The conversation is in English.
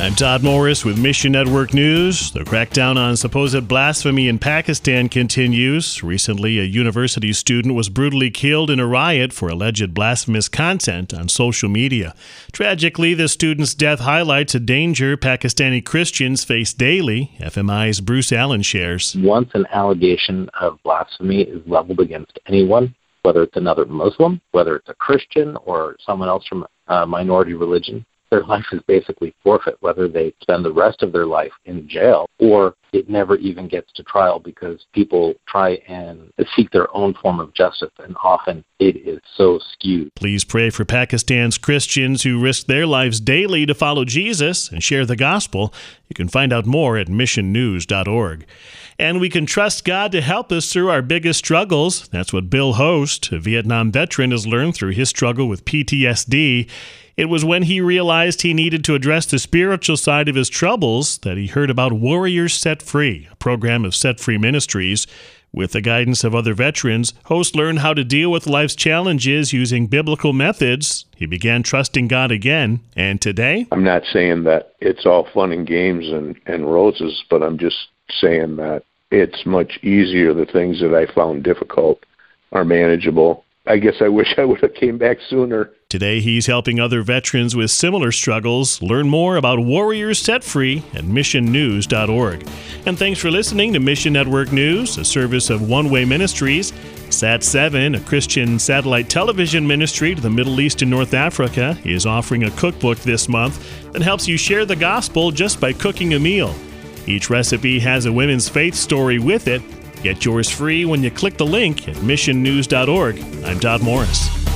I'm Todd Morris with Mission Network News. The crackdown on supposed blasphemy in Pakistan continues. Recently, a university student was brutally killed in a riot for alleged blasphemous content on social media. Tragically, the student's death highlights a danger Pakistani Christians face daily. FMI's Bruce Allen shares. Once an allegation of blasphemy is leveled against anyone, whether it's another Muslim, whether it's a Christian or someone else from a minority religion, their life is basically forfeit, whether they spend the rest of their life in jail or it never even gets to trial because people try and seek their own form of justice, and often it is so skewed. Please pray for Pakistan's Christians who risk their lives daily to follow Jesus and share the gospel. You can find out more at missionnews.org. And we can trust God to help us through our biggest struggles. That's what Bill Host, a Vietnam veteran, has learned through his struggle with PTSD. It was when he realized he needed to address the spiritual side of his troubles that he heard about Warriors Set Free, a program of Set Free Ministries. With the guidance of other veterans, Host learned how to deal with life's challenges using biblical methods. He began trusting God again, and today? I'm not saying that it's all fun and games and roses, but I'm just saying that it's much easier. The things that I found difficult are manageable. I guess I wish I would have came back sooner. Today, he's helping other veterans with similar struggles. Learn more about Warriors Set Free at missionnews.org. And thanks for listening to Mission Network News, a service of One Way Ministries. Sat7, a Christian satellite television ministry to the Middle East and North Africa, is offering a cookbook this month that helps you share the gospel just by cooking a meal. Each recipe has a women's faith story with it. Get yours free when you click the link at missionnews.org. I'm Todd Morris.